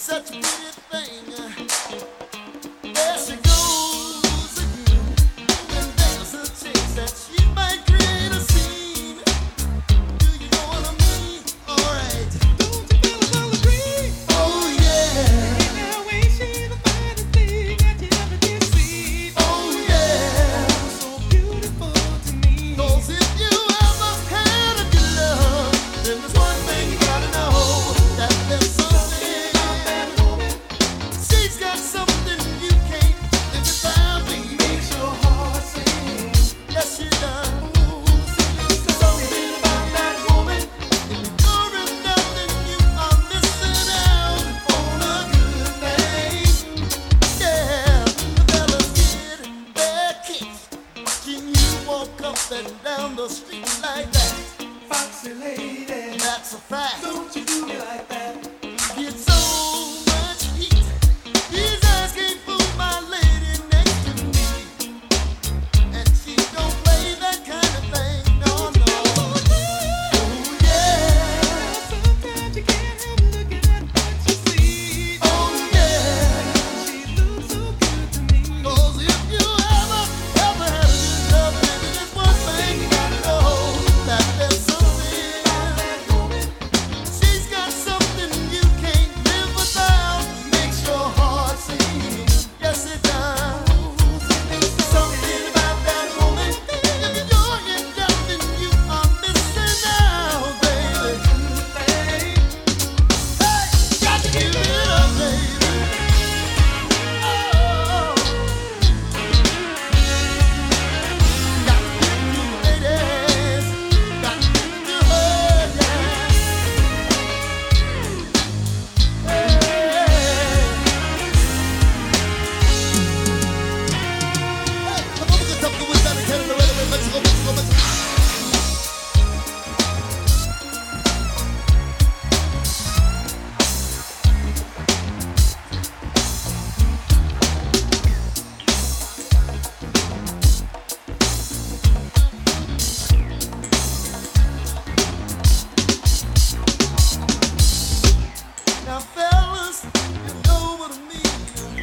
such a pretty thing. There she goes again. And there's a chance that she might create a scene. Do you know what I mean? Alright. Don't you feel well agree? Oh yeah. In that way she's the finest thing that you ever did see. Oh yeah. So beautiful to me. 'Cause if you ever had a good love, then there's one thing you gotta know. That there's something about that woman. She's got something you can't live without me. Makes your heart sing. Yes, she does. Something about that woman. If you're enough, then you are missing out on a good thing. Yeah, the fellas get their kicks. Watching you walk up and down the street like that. Foxy lady, that's a fact. Don't you do me like that? You get so much heat. These eyes can't fool my lady next to me. And she don't play that kind of thing, no, no. Oh yeah. Sometimes you can't help looking at what you see. Oh yeah. She looks so good to me. 'Cause if you ever had a good love, baby, there's one thing you gotta know. That there's something about that woman. She's got something you can't live without. Makes your heart sing. Yes, it does. Something about that woman. If you're in doubt, then you are missing out, baby. Hey, got to give it up, baby. Oh, got to give it to you, ladies. Got to give it to her, yeah. Now, fellas, you know what I mean.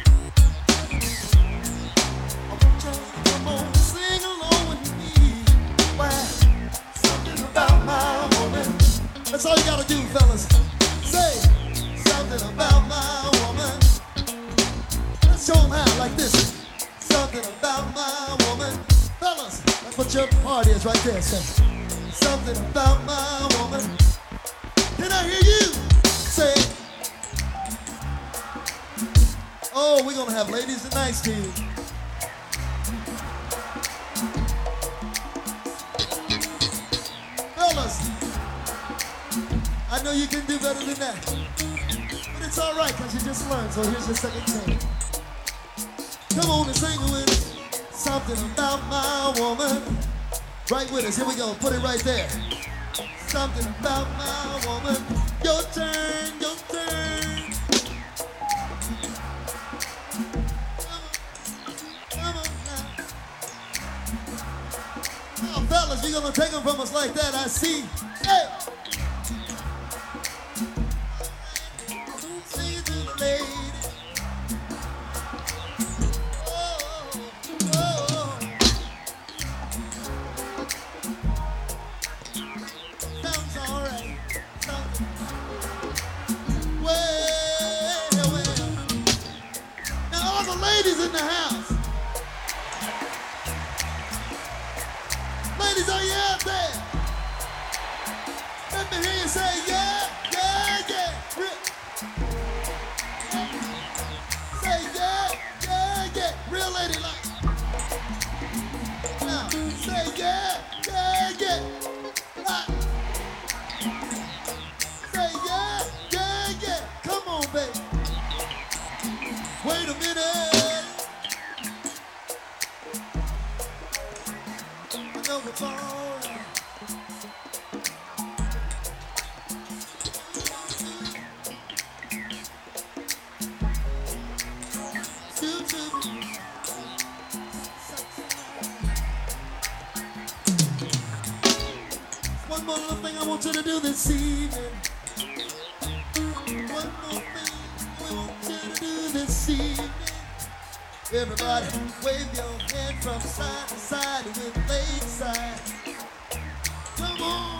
I want you to come on, sing along with me. Why, something about my woman. That's all you gotta do, fellas. Say something about my woman. Let's show 'em how, like this. Something about my woman. Fellas, that's what your part is right there. Say something about my woman. Can I hear you? Say, oh, we're gonna have ladies tonight, Steve. Fellas, I know you can do better than that. But it's alright, cause you just learned, so here's your second chance. Come on and sing with us. Something about my woman. Right with us, here we go, put it right there. Something about my woman. Your turn, your turn. Come on now. Now, fellas, you're gonna take them from us like that, I see. Hey! Sing it to the lady. Oh, oh, oh. Sounds alright. Well, well. Now all the ladies in the house. Ladies, are you out there? Let me hear you say yeah, yeah, yeah. Say yeah, yeah, yeah. Real lady like. Now, say yeah, yeah, yeah. Ah. Say yeah, yeah, yeah. Come on, baby. Wait a minute. I know it's all right. One more thing I want you to do this evening. One more thing we want Everybody, wave your hand from side to side with Lakeside. Come on.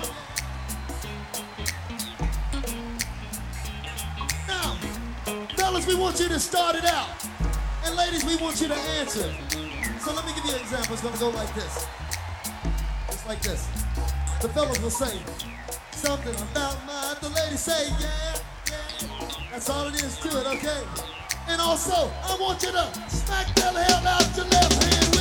Now, fellas, we want you to start it out. And ladies, we want you to answer. So let me give you an example. It's gonna go like this. Just like this. The fellas will say, something about mine. The ladies say, yeah, yeah. That's all it is to it, okay? And also, I want you to smack the hell out your left hand.